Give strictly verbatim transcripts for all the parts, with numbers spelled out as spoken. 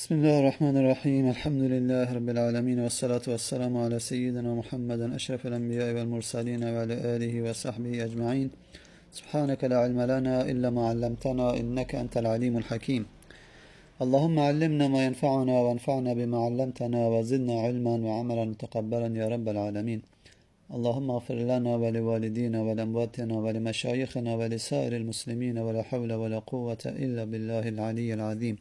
بسم الله الرحمن الرحيم الحمد لله رب العالمين والصلاة والسلام على سيدنا محمد أشرف الأنبياء والمرسلين وعلى آله وصحبه أجمعين. سبحانك لا علم لنا إلا ما علمتنا إنك أنت العليم الحكيم. اللهم علمنا ما ينفعنا وانفعنا بما علمتنا وزدنا علما وعملا متقبلا يا رب العالمين. اللهم اغفر لنا ولوالدينا ولأمواتنا ولمشايخنا ولسائر المسلمين ولا حول ولا قوة إلا بالله العلي العظيم.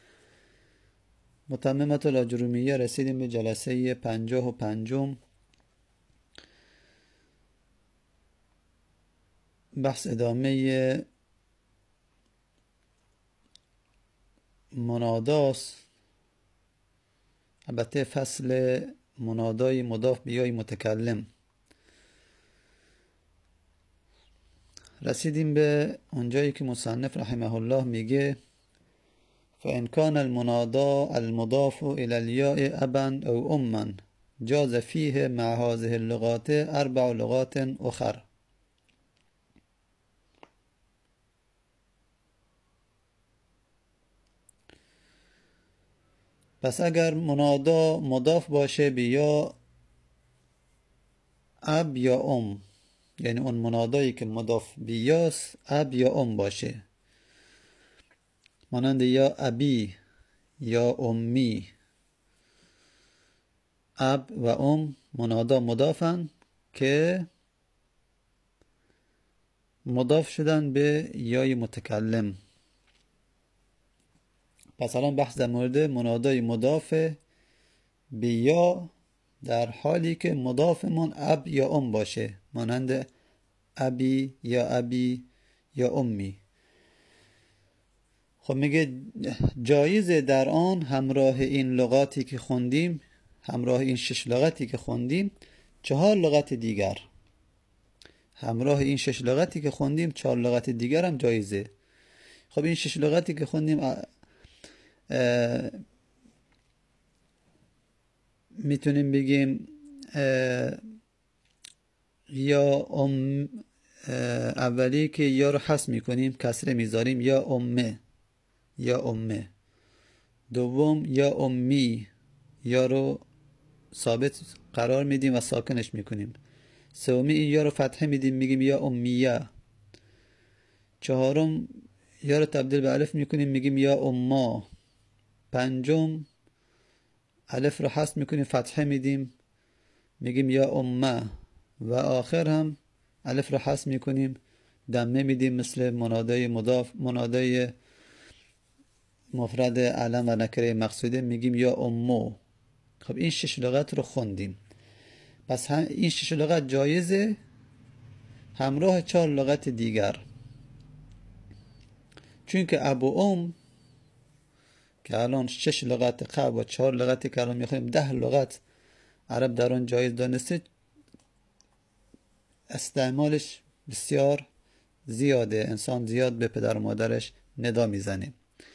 متممة الاجرومیه رسیدیم به جلسه پنجاه و پنجم. بحث ادامه مناداست، البته فصل منادای مضاف بیای متکلم. رسیدیم به اونجایی که مصنف رحمه الله میگه فإن كان المنادى المضاف إلى الياء أبا أو أما جاز فيه مع هذه اللغات أربع لغات أخر. پس اگر منادا مضاف باشه به یا اب یا ام، یعنی اون منادایی که مضاف به یاست اب یا ام باشه، مانند یا ابی یا امی. اب و ام منادا مضافن که مضاف شدن به یای متکلم. پس الان بحث در مورد منادای مضاف به یا در حالی که مضافمون اب یا ام باشه، مانند ابی یا ابی یا امی. خب میگه جایزه در آن همراه این لغاتی که خوندیم، همراه این شش لغتی که خوندیم چهار لغت دیگر، همراه این شش لغتی که خوندیم چهار لغت دیگر هم جایزه. خب این شش لغتی که خوندیم میتونیم بگیم یا ام، اولی که یا رو حذف میکنیم کسره میذاریم یا امه یا امه. دوم یا امی، یا رو ثابت قرار میدیم و ساکنش میکنیم. سومی یا رو فتحه میدیم میگیم یا امیه. چهارم یا رو تبدیل به الف میکنیم میگیم یا اما. پنجم الف رو حذف میکنیم فتحه میدیم میگیم یا امه. و آخر هم الف رو حذف میکنیم دمه میدیم مثل منادای مضاف، منادای مفرد علم و نکره مقصوده میگیم یا امو. خب این شش لغت رو خوندیم. پس این شش لغت جایزه همراه چهار لغت دیگر، چون که ابو ام که الان شش لغت قبل و چهار لغتی که الان میخونیم ده لغت عرب در آن جایز دانسته، استعمالش بسیار زیاده. انسان زیاد به پدر و مادرش ندا میزنه.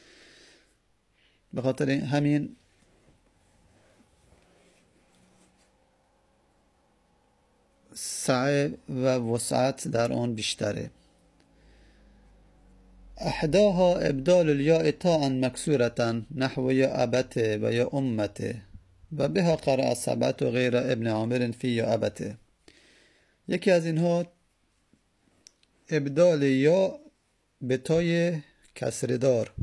به خاطر همین سعی و وسعت در آن بیشتره. احداها ابدال الیاء تاء مکسورة نحو یا ابته و یا امته و بها قرأ سبعة و غیر ابن عامر فی یا ابته. یکی از اینها ابدال یا به تای کسره دار،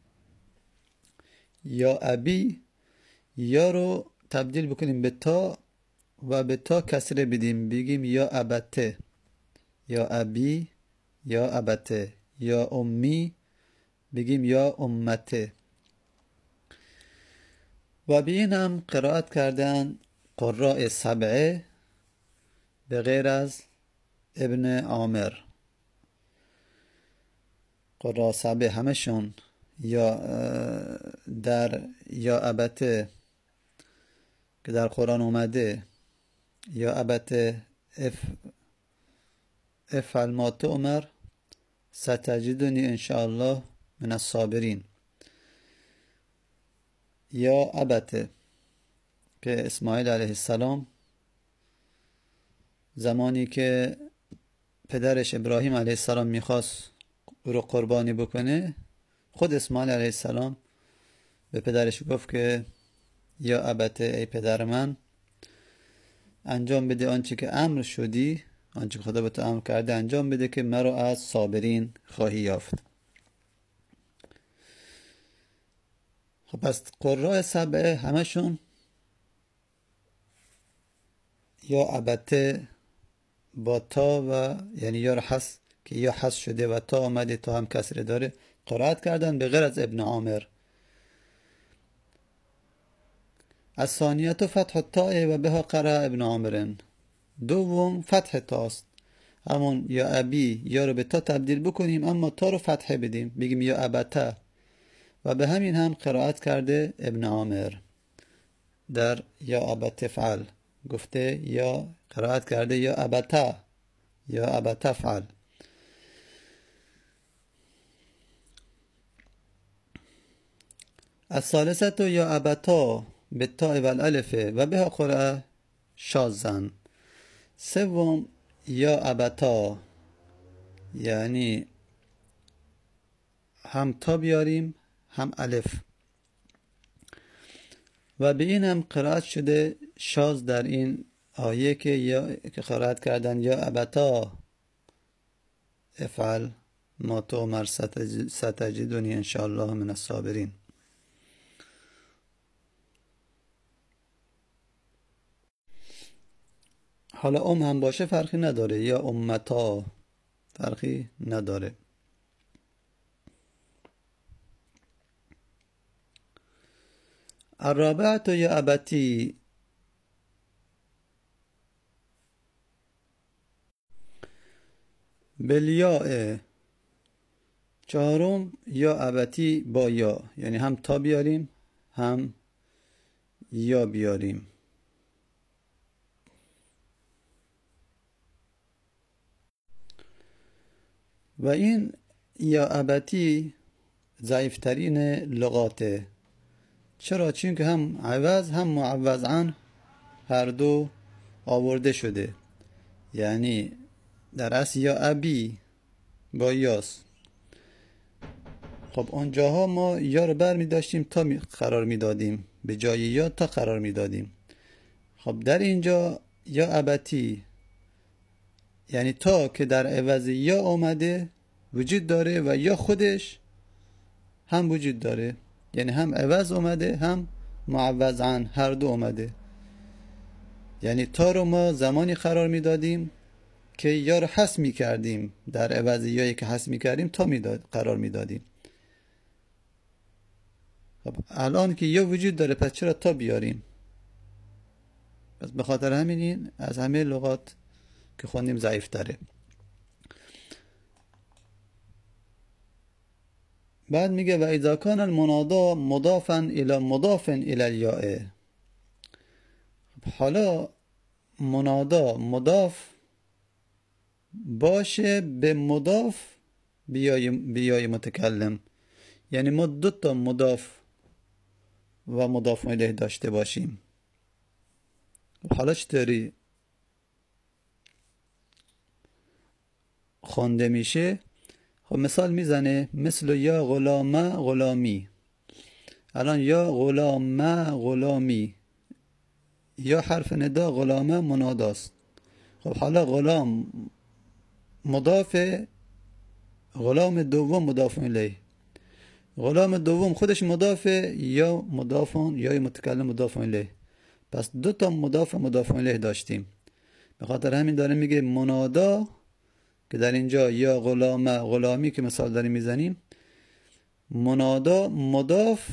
یا ابی، یا رو تبدیل بکنیم به تا و به تا کسره بدیم بگیم یا ابته یا ابی یا ابته. یا امی بگیم یا امته. و به این هم قرائت کردن قراء سبعه به غیر از ابن عامر. قراء سبعه همشون یا در یا ابته که در قرآن اومده یا ابته اف افعل ما تؤمر ستجدنی انشاءالله من الصابرین. یا ابته که اسماعیل علیه السلام زمانی که پدرش ابراهیم علیه السلام میخواست رو قربانی بکنه، خود اسماعیل علیه السلام به پدرش گفت که یا ابته ای پدر من، انجام بده آنچه که امر شدی، آنچه که خدا به تو امر کرده انجام بده که مرا از صابرین خواهی یافت. خب پس قراء سبعه همشون یا ابته با تا و یعنی یا حس که یا حس شده و تا آمده، تا هم کسره داره، قرائت کردن به غیر از ابن عامر. از ثانیت فتح التاء و بها قرأ ابن عامر. دوم فتح تاست، همون یا ابی یا رو به تا تبدیل بکنیم اما تا رو فتحه بدیم بگیم یا ابته، و به همین هم قرائت کرده ابن عامر در یا ابت فعل، گفته یا قرائت کرده یا ابته یا ابته فعل. الثالثت یا ابتا بالتاء والالف و بها قرأ شاذن. سوم یا ابتا یعنی هم تا بیاریم هم الف، و به این هم قرائت شده شاذ در این آیه که یا که قرائت کردن یا ابتا افعل ما تؤمر ستجدنی ان شاء الله من الصابرین. حالا ام هم باشه فرقی نداره، یا امتا فرقی نداره. الرابعت یا ابتی بالیاء. چهارم یا ابتی با یا، یعنی هم تا بیاریم هم یا بیاریم. و این یا ابتی ضعیفترین لغاته. چرا؟ چون که هم عوض هم معوض عن هر دو آورده شده، یعنی در اصل یا ابی با یاس. خب اونجاها ما یا رو بر می داشتیم تا قرار می دادیم، به جای یا تا قرار می دادیم. خب در اینجا یا ابتی یعنی تا که در عوض یا آمده وجود داره و یا خودش هم وجود داره، یعنی هم عوض آمده هم معوض عن هر دو آمده. یعنی تا رو ما زمانی قرار می دادیم که یا رو حذف می کردیم، در عوض یایی که حذف می کردیم تا می داد قرار می دادیم. خب الان که یا وجود داره پس چرا تا بیاریم؟ پس به خاطر همین این از همه لغات که خوندیم ضعیف تره. بعد میگه و اذا کان المنادا مضافا الى مضاف الى الیاء. حالا منادا مضاف باشه به مضاف بیای بیای متکلم، یعنی ما دو تا مضاف و مضاف الیه داشته باشیم. حالا چطوری خوانده میشه؟ خب مثال میزنه مثل یا غلام غلامی. الان یا غلام غلامی، یا حرف ندا، غلام مناداست. خب حالا غلام مضاف، غلام دوم مضاف الیه. غلام دوم خودش مضاف یا مضافون یا متکلم مضاف الیه، پس دو تا مضاف مضاف الیه داشتیم. به خاطر همین داره میگه منادا که در اینجا یا غلام غلامی که مثال داریم میزنیم، منادا مضاف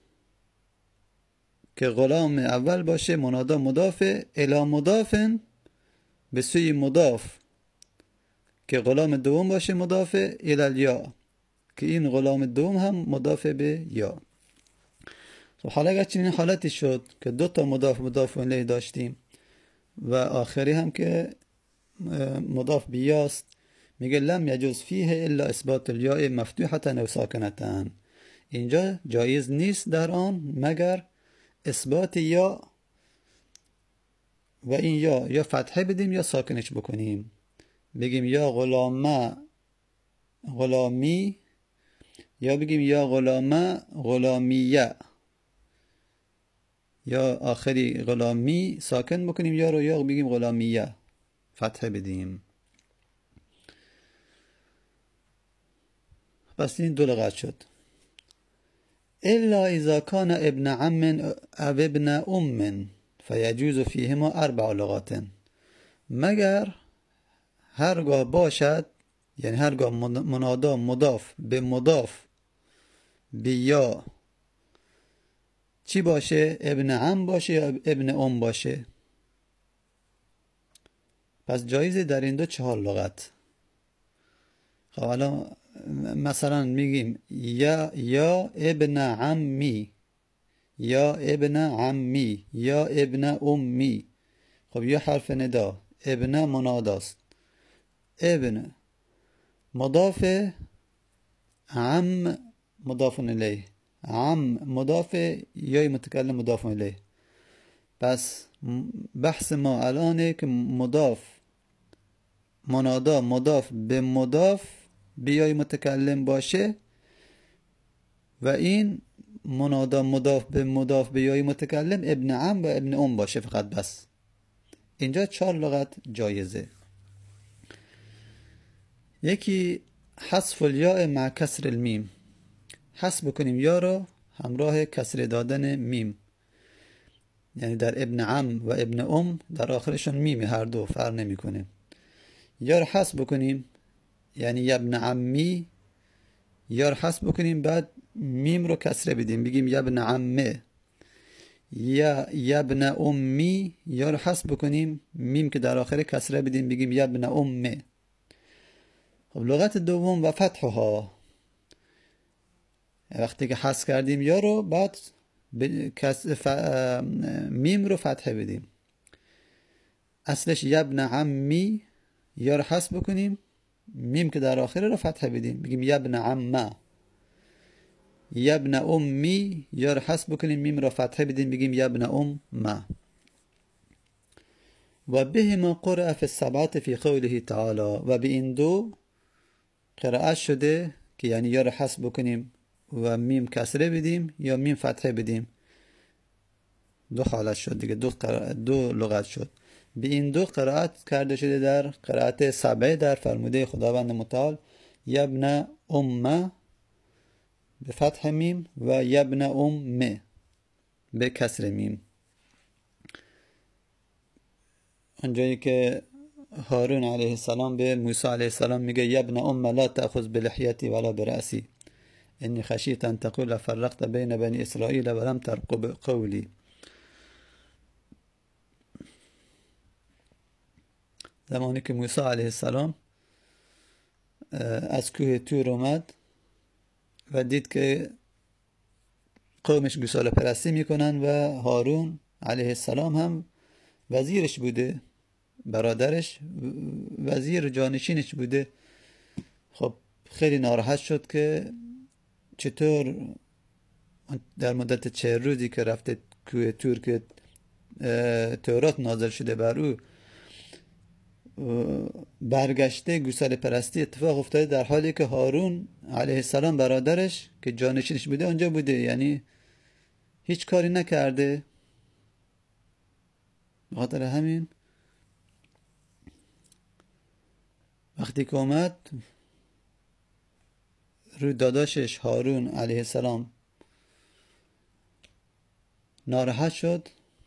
که غلام اول باشه، منادا مضاف الی مضافن به سوی مضاف که غلام دوم باشه مضاف الی الیا که این غلام دوم هم مضاف به یا. خب حالا اگر چنین حالتی شد که دو تا مضاف مضاف الیه داشتیم و آخری هم که مضاف به یاست، میگه لم یجوز فیه الا اثبات الیاء مفتوحه او ساکنه. اینجا جایز نیست در آن مگر اثبات یا و این یا یا فتحه بدیم یا ساکنش بکنیم. بگیم یا غلام غلامی یا بگیم یا غلام غلامیه. یا آخری غلامی ساکن بکنیم یا رو یا بگیم غلامیه فتحه بدیم. پس این دو لغت شد. الا اذا کان ابن عم او ابن ام فیجوز فیهما اربع لغات. مگر هرگاه باشد، یعنی هرگاه منادا مضاف به مضاف به یا چی باشه؟ ابن عم باشه یا ابن ام باشه. پس جایزه در این دو چهار لغت. خب الان مثلا میگیم یا یا ابن عمی، یا ابن عمی، یا ابن امی. خب یا حرف ندا، ابن مناداست، ابن مضاف، عم مضاف الیه، عم مضاف، یا متکلم مضاف الیه. پس بحث ما الانه که مضاف منادا مضاف به مضاف بیای متکلم باشه و این منادا مضاف به مضاف بیای متکلم ابن عم و ابن ام باشه فقط. بس اینجا چهار لغت جایزه. یکی حذف الیاء مع کسر المیم، حذف بکنیم یا رو همراه کسر دادن میم. یعنی در ابن عم و ابن ام در آخرشون میم، هر دو فرق نمیکنه. یا رو حذف بکنیم یعنی یا ابن عمی، یا رو حذف بکنیم بعد میم رو کسره بدیم بگیم یا ابن عمه، یا یا ابن امی، یا رو حذف بکنیم میم که در آخر کسره بدیم بگیم یا ابن امه. خب لغت دوم و فتحها، وقتی که حذف کردیم یا رو بعد ف... میم رو فتحه بدیم. اصلش یا ابن عمی، یا رو حذف بکنیم میم که در آخر رو فتحه بدیم بگیم یا ابن عمه، یا ابن امی، یا رو حذف بکنیم میم رو فتحه بدیم بگیم یا ابن امه. و به ما قرأ فی السبعة فی قوله تعالی، و به این دو قرائت شده که یعنی یا رو حذف بکنیم و میم کسره بدیم یا میم فتحه بدیم. دو حالت شد دیگه، دو, قرائت دو لغت شد. به این دو قرائت کرده شده در قرائت سبعه در فرموده خداوند متعال یا ابن امه به فتح میم و یا ابن امه به کسر میم. اونجایی که هارون علیه السلام به موسی علیه السلام میگه یا ابن ام لا تأخذ بلحیتی ولا برأسی انی خشیت ان تقول فرقت بین بنی اسرائیل ولم ترقب قولی. زمانی که موسی علیه السلام از کوه تور اومد و دید که قومش گوساله پرستی میکنن و هارون علیه السلام هم وزیرش بوده، برادرش وزیر جانشینش بوده. خب خیلی ناراحت شد که چطور در مدت چه روزی که رفته کوه تور که تورات نازل شده بر او برگشته گوساله پرستی اتفاق افتاده، در حالی که هارون علیه السلام برادرش که جانشینش بوده اونجا بوده، یعنی هیچ کاری نکرده. بخاطر همین وقتی که اومد روی داداشش هارون علیه السلام ناراحت شد.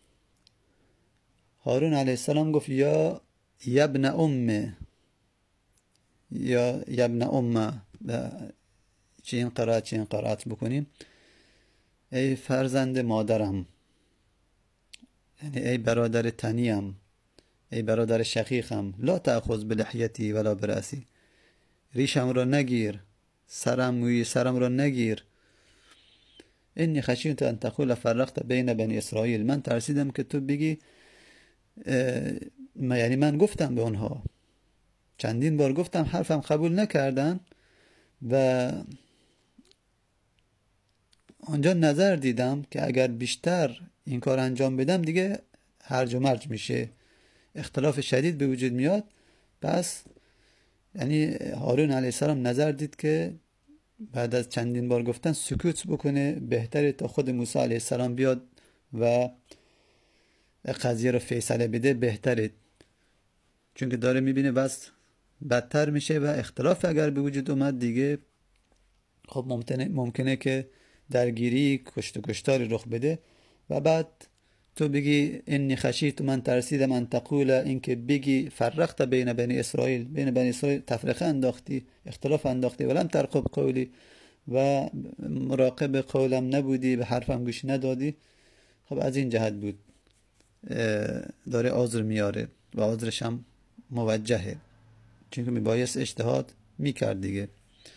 هارون علیه السلام گفت یا یا ابن امه، یا یا ابن امه، چه این قرائت چه این قرائت بکنیم، ای فرزند مادرم، یعنی ای برادر تنیم، ای برادر شقیقم، لا تأخذ بلحیتی ولا برأسی، ریشم را نگیر، سرم موی سرم را نگیر. انی خشیت ان تقول فرقت بین بنی اسرائیل، من ترسیدم که تو بگی ما، یعنی من گفتم به اونها، چندین بار گفتم حرفم قبول نکردن و آنجا نظر دیدم که اگر بیشتر این کار انجام بدم دیگه هرج و مرج میشه، اختلاف شدید به وجود میاد. پس یعنی هارون علیه السلام نظر دید که بعد از چندین بار گفتن سکوت بکنه، بهتره تا خود موسی علیه السلام بیاد و قضیه رو فیصله بده بهتره، چون که داره میبینه بس بدتر میشه و اختلاف اگر به وجود اومد دیگه خب ممکنه ممکنه که درگیری کشت و کشتاری رخ بده و بعد تو بگی انی خشیت، من ترسیدم ان تقول، این که بگی فرقت بین بنی اسرائیل، بین بنی اسرائیل تفرقه انداختی، اختلاف انداختی، ولم ترقب قولی، و مراقب قولم نبودی، به حرفم گوش ندادی. خب از این جهت بود داره عذر میاره و عذرش هم موجهه، چون که میبایست اجتهاد میکرد دیگه.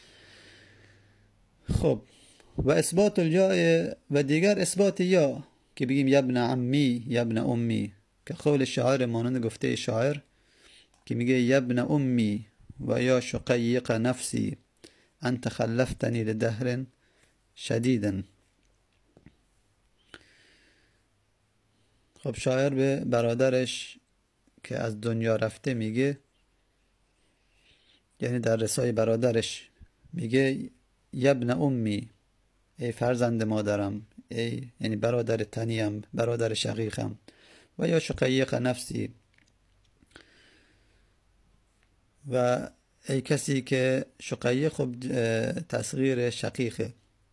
خب و اثبات الجاء و دیگر اثبات یا که بگیم یبن عمی یبن امی، که قول شاعر مانند گفته شاعر که میگه یبن امی و یا شقیق نفسی انت خلفتنی لدهر شدیدا. خب شاعر به برادرش که از دنیا رفته میگه، یعنی در رسای برادرش میگه یبن امی، ای فرزند مادرم، ای یعنی برادر تنیم، برادر شقیقم، و یا شقیق نفسی، و ای کسی که شقیق خب تصغیر شقیقه.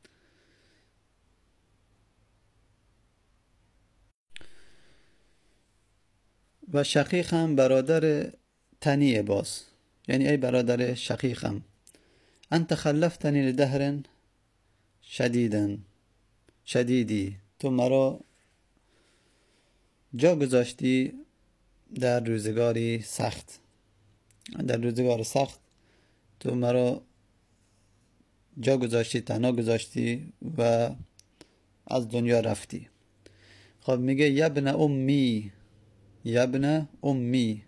و شقیق هم برادر تنیه باز، یعنی ای برادر شقیقم، انت خلفتنی لدهر شدیدن شدیدی، تو مرا جا گذاشتی در روزگاری سخت، در روزگار سخت تو مرا جا گذاشتی، تنها گذاشتی و از دنیا رفتی. خب میگه یبن امی یبن امی،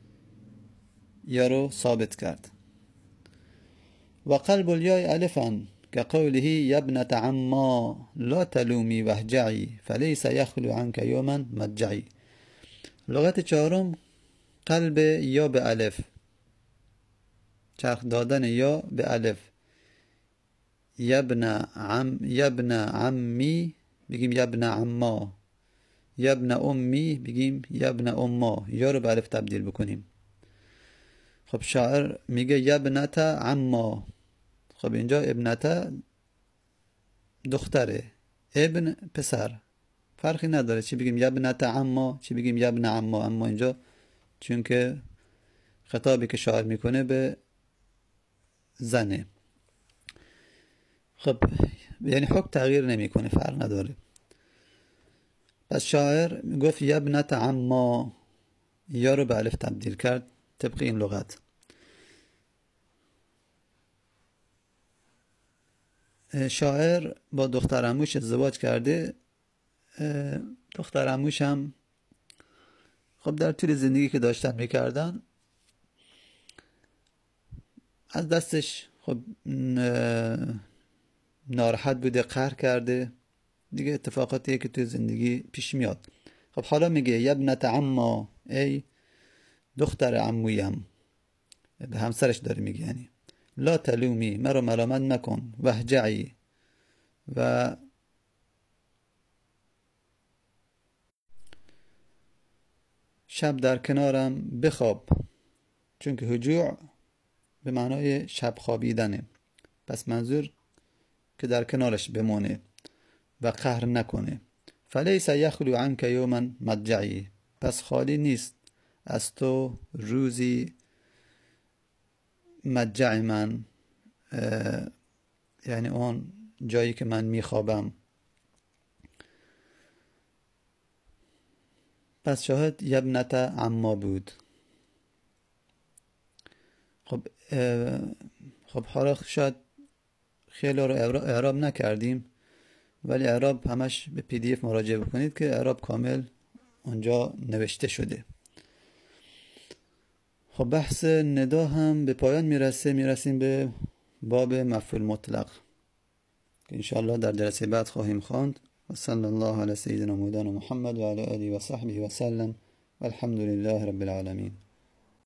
یا رو ثابت کرد. و قلب الیای الفا که قوله یبنة عما لا تلومی وهجعی فلیس یخلو عنک یوما مجعی. لغت چهارم قلب یا به الف، چرخ دادن یا به الف. یبن عم یبن عمی بگیم یبن عما، یبن امی بگیم یبن اما، یا رو به الف تبدیل بکنیم. خب شاعر میگه یبنة عما، خب اینجا ابنته دختره، ابن پسر، فرقی نداره چی بگیم یبنة عما چی بگیم یبن عما، اما اینجا چون که خطابی که شاعر میکنه به زنه، خب یعنی حکم تغییر نمیکنه، فرق نداره. پس شاعر گفت یبنة عما، یا رو به الف تبدیل کرد طبق این لغت. شاعر با دختر عموش ازدواج کرده، دختر عموش هم خب در طول زندگی که داشتن میکردن از دستش خب ناراحت بوده، قهر کرده دیگه، اتفاقاتیه که توی زندگی پیش میاد. خب حالا میگه یبنة عما، ای دختر عمویم، به همسرش داره میگه، یعنی لا تلومی، مرا ملامت نکن، وهجعی، و شب در کنارم بخواب، چون که هجوع به معنای شب خوابیدنه، پس منظور که در کنارش بمونه و قهر نکنه. فلیس یخلو عنک یوما مضجعی، پس خالی نیست از تو روزی مضجع من، یعنی اون جایی که من میخوابم. پس شاهد یبنة عما بود. خب خب حالا شاید خیلی رو اعراب نکردیم، ولی اعراب همش به پی دی اف مراجعه بکنید که اعراب کامل اونجا نوشته شده. خب بحث ندا هم به پایان میرسه، میرسیم به باب مفعول مطلق که انشاءالله در جلسه بعد خواهیم خواند. و صلی الله علی سیدنا مولانا محمد و علی آله و صحبه و سلم و الحمد لله رب العالمین.